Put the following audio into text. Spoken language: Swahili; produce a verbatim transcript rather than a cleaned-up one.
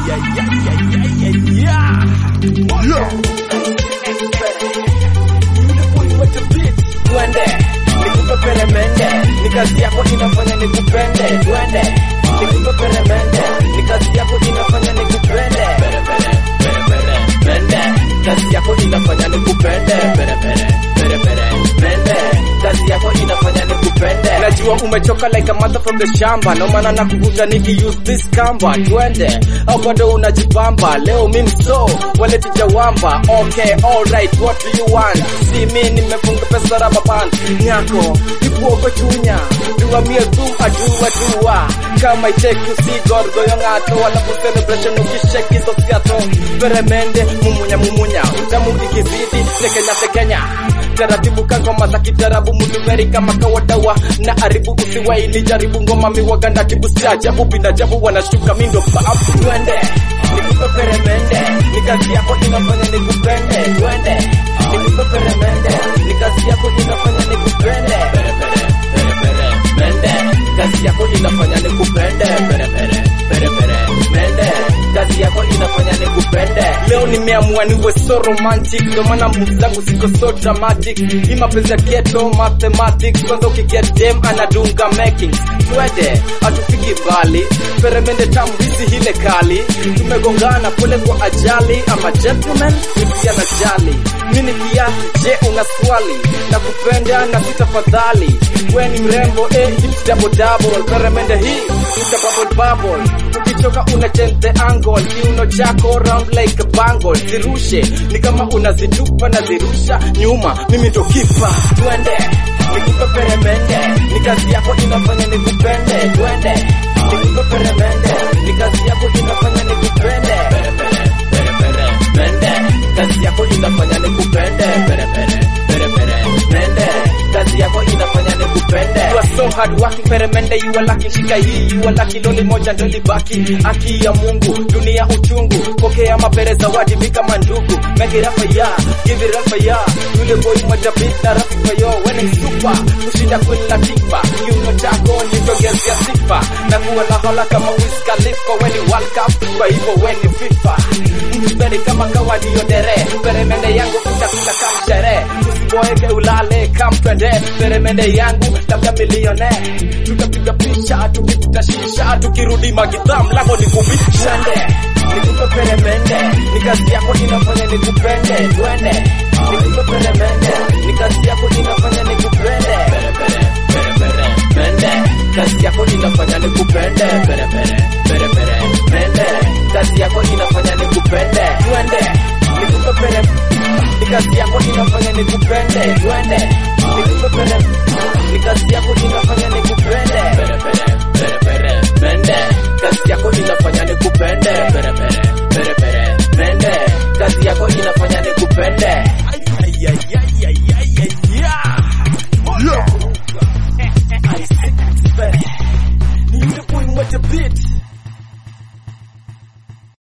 Twende, nikupe peremende, ni kazi yako inafanya nikupende. Twende, nikupe peremende, ni kazi yako inafanya nikupende. Pere pere, pere pere, mende, kazi yako inafanya nikupende. Pere pere, pere pere, mende, kazi yako inafanya nikupende. Najua umechoka like a mother from the shamba, no maana nakuvuta niki use this kamba. Twende, au bado unajibamba, leo mimi so, wale tijawamba. Okay, alright, what do you want? See me nimefunga pesa raba band nyako, ipuoko chunya, dua mie du adua dua. Kama I take you see God goyo ngato, wala ku celebration ukishake hizo siato. Peremende, mumunya mumunya, utamu ikizidi, tekenya tekenya. Taratibu kangoma za kitarabu mutuveri kama kawadawa. Na aribu usiwai ni jaribu ngoma miwaganda tibu siajabu. Binajabu wanashuka mindo babu. Twende, nikupe peremende, ni kazi yako inafanya nikupende. Twende, nikupe peremende, ni kazi yako inafanya nikupende. Pere pere, pere pere, mende, kazi yako inafanya nikupende. Pere pere, pere pere, mende, kazi yako inafanya nikupende. Leo nimeamua niwe so romantic, ndo maana moves zangu ziko so dramatic. Hii mapenzi ya ghetto mathematics, kwanza ukiget dem anadunga making. Twende, hatufiki mbali, peremende tamu hizi hile kali. Tumegongana pole kwa ajali, ama gentleman pia na jali. Mini kiasi, je una swali, na kupenda na sitafadhali. We ni mrembo, eh, hips double double. Peremende hii, uta bubble bubble. Ukichoka una change the angle, kiuno chako round like a bangle. Zirushe, ni kama unazitupa na zirusha nyuma, mimi ndo kipa. Twende, nikupe peremende, ni kazi yako inafanya nikupende. Twende, nikupe peremende, ni kazi yako inafanya nikupende. Pere pere, pere pere, mende, kazi yako inafanya nikupende. Pere pere, pere pere, mende, kazi yako inafanya nikupende. You are so hard working peremende, you are lucky. Shika hii, you are lucky. Loli moja ndo libaki, haki ya Mungu, dunia uchungu. Pokea mapere zawadi mika mandugu. Make it up for ya, give it up for ya. Yule boy moja beat na rap for yo. When super, kushinda kwenye latifa. Kiuno chako nitogezea sifa, na kuwa na hola kama Wiz Khalifa. When you World Cup, kwa hivyo when you FIFA. Mtuberi kama kawadi yodere, peremende yangu utakula kama shere. Usiboeke ulale kampende, peremende yangu labda milione. Tutapiga picha, tukivuta shisha, tukirudi magidha mlango ni kubisha. Twende, nikupe peremende, ni kazi yako inafanya nikupende. Twende, nikupe peremende, ni kazi yako inafanya nikupende. Pere pere, pere pere, mende, kazi yako inafanya nikupende. Pere pere, pere pere, mende, kazi yako inafanya nikupende. Twende, nikupe peremende, ni kazi yako inafanya nikupende. Twende, nikupe peremende, ni kazi yako inafanya nikupende. Pere pere, pere pere, mende, kazi yako inafanya nikupende. Pere pere, pere pere, mende, kazi yako inafanya nikupende.